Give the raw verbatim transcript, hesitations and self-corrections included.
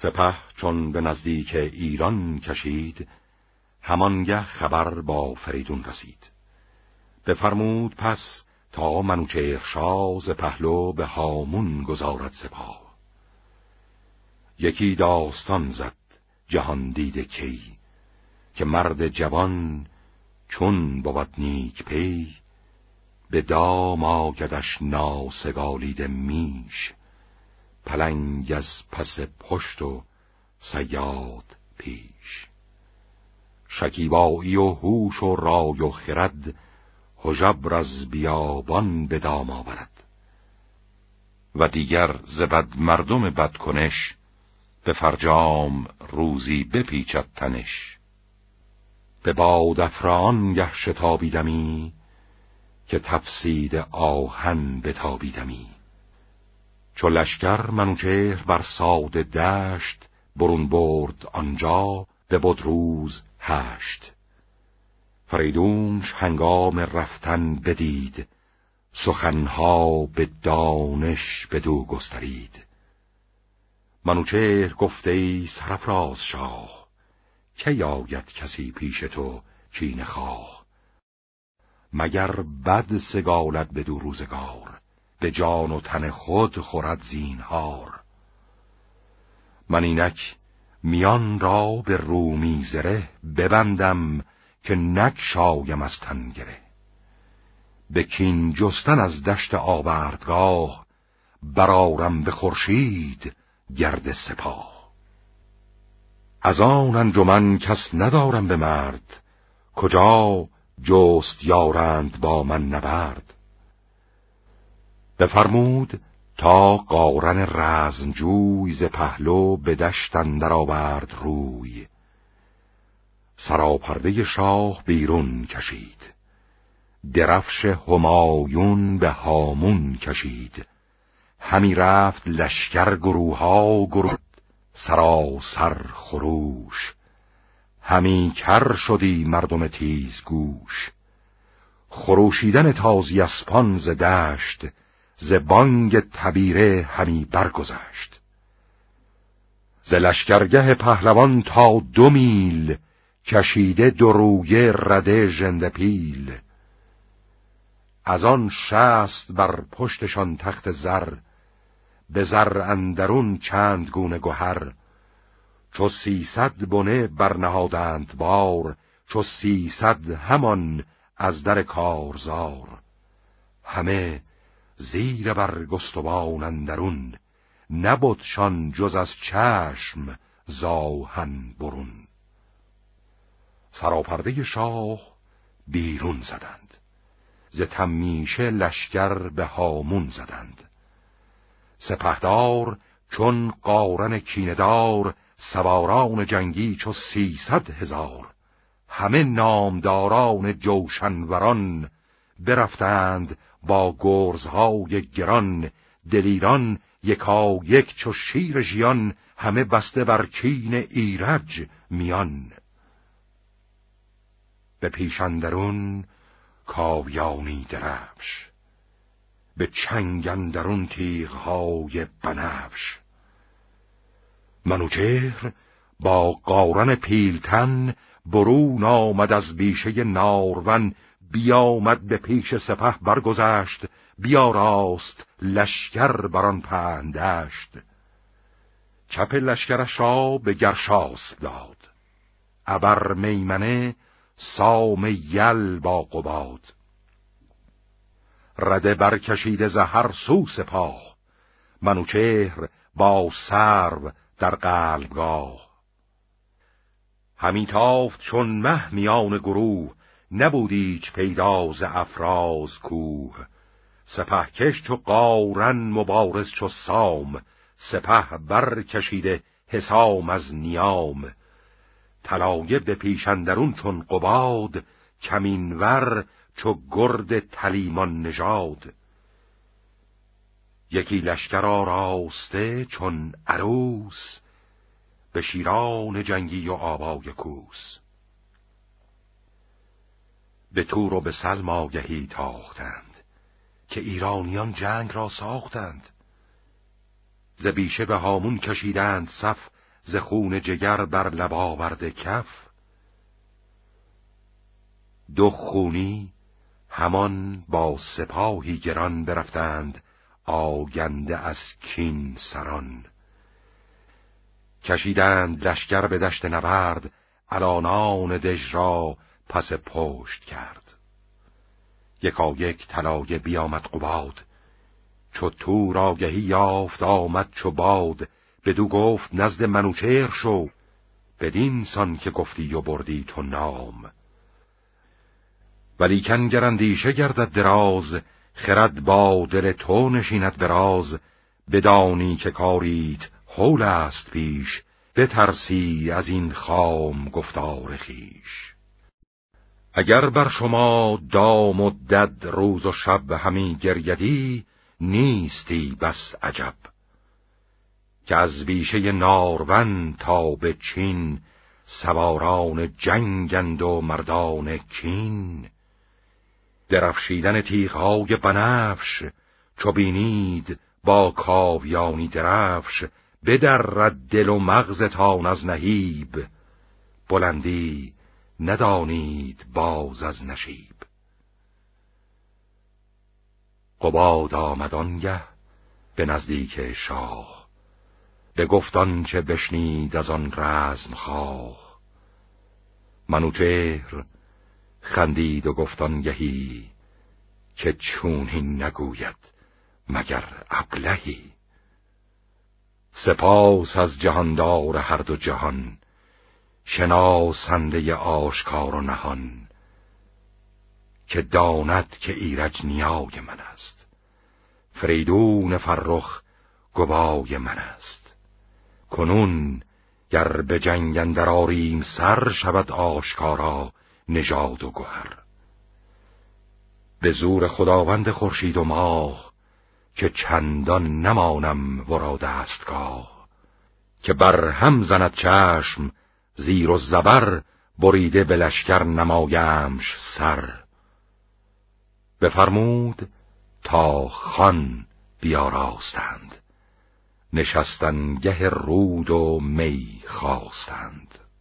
سپه چون به نزدیک ایران کشید، همانگه خبر با فریدون رسید. بفرمود پس تا منوچهر شاه ز پهلو به هامون گذارد سپاه. یکی داستان زد جهان دیده کی، که مرد جوان چون بود نیک پی، به دام آگدش ناسگالیده میش، پلنگ از پس پشت و صیاد پیش. شکیبایی و هوش و رای و خرد، هژبر از بیابان به دام آورد. و دیگر ز بد مردم بدکنش، به فرجام روزی بپیچد تنش. به باد افران گه شتابیدمی، که تفسید آهن بتابیدمی. چو لشکر منوچهر بر ساده دشت، برون برد آنجا به بدروز هشت. فریدونش هنگام رفتن بدید، سخنها به دانش بدو گسترید. منوچهر گفت ای سرافراز شاه، کی آید کسی پیش تو کینه خواه. مگر بد سگالد بدو روزگار، به جان و تن خود خورد زینهار. من اینک میان را به رومی زره، ببندم که نگشایم از تن گره. به کین جستن از دشت آوردگاه، برآرم به خورشید گرد سپاه. از آن انجمن کس ندارم به مرد، کجا جست یارند با من نبرد. بفرمود تا قارن رزمجوی، ز پهلو به دشت اندر آورد روی. سراپرده شاه بیرون کشید، درفش همایون به هامون کشید. همی رفت لشکر گروها گروه، سراسر خروش. همی کر شدی مردم تیز گوش. خروشیدن تازی اسپان ز دشت، ز بانگ تبیره همی برگذشت. ز لشکرگه پهلوان تا دو میل، کشیده دو رویه رده ژنده پیل. از آن شست بر پشتشان تخت زر، به زر اندرون چند گونه گهر. چو سیصد بنه برنهادند بار، چو سیصد همان از در کارزار. همه زیر برگستوان اندرون، نبودشان جز از چشم زاهن برون. سراپرده شاه بیرون زدند، ز تمیشه لشکر به هامون زدند. سپهدار چون قارن کیندار، سواران جنگی چو سیصد هزار. همه نامداران جوشنوران، برفتند با گرزهای گران. دلیران یکا یک چو شیر ژیان، همه بسته بر کین ایرج میان. به پیش اندرون کاویانی درفش، به چنگ اندرون تیغهای بنفش. منوچهر با قارن پیلتن، برون آمد از بیشه نارون. بیامد به پیش سپه برگذشت، بیاراست لشکر بران پهندشت. چپ لشکرش را به گرشاسب داد، ابر میمنه سام یل با قباد. رده برکشیده ز هر سو سپاه، منوچهر با سرو در قلبگاه. همی تافت چون مه میان گروه، نبود ایچ پیدا ز افراز کوه. سپهکش چو قارن مبارز چو سام، سپه برکشیده حسام از نیام. طلایه به پیش اندرون چون قباد، کمینور چو گرد تلیمان نژاد. یکی لشکر آراسته چون عروس، به شیران جنگی و آوای کوس. به تور و به سلم آگهی تاختند، که ایرانیان جنگ را ساختند. ز بیشه به هامون کشیدند صف، ز خون جگر بر لب آورده کف. دو خونی همان با سپاهی گران برفتند آگنده از کین سران. کشیدند لشکر به دشت نبرد، الانان دژ را پس پشت کرد. یکایک طلایه بیامد قباد، چو تور آگهی یافت آمد چو باد. بدو گفت نزد منوچهر شو، بدین سان که گفتی و بردی تو نام. ولیکن گر اندیشه گردد دراز، خرد با دل تو نشیند براز. بدانی که کاریت هول است پیش، بترسی از این خام گفتار خویش. اگر بر شما دام و دد روز و شب همی گریدی، نیستی بس عجب. که از بیشه نارون تا به چین، سواران جنگند و مردان کین. درفشیدن تیغ‌های بنفش، چو بینید با کاویانی درفش. بدرد دل و مغزتان از نهیب، بلندی ندانید باز از نشیب. قباد آمد آنگه به نزدیک شاه، بگفت آنچه بشنید از آن رزم خواه. منوچهر خندید و گفت آنگهی، که چونین نگوید مگر ابلهی. سپاس از جهاندار هر دو جهان، شناسنده آشکار و نهان. که داند که ایرج نیای من است، فریدون فرخ گوای من است. کنون گر به جنگ اندر آریم سر، شود آشکارا نژاد و گهر. به زور خداوند خورشید و ماه، که چندان نمانم ورا دستگاه. که بر هم زند چشم زیر و زبر، بریده به لشکر نمایمش سر. بفرمود تا خوان بیاراستند، نشستن گه رود و می خواستند.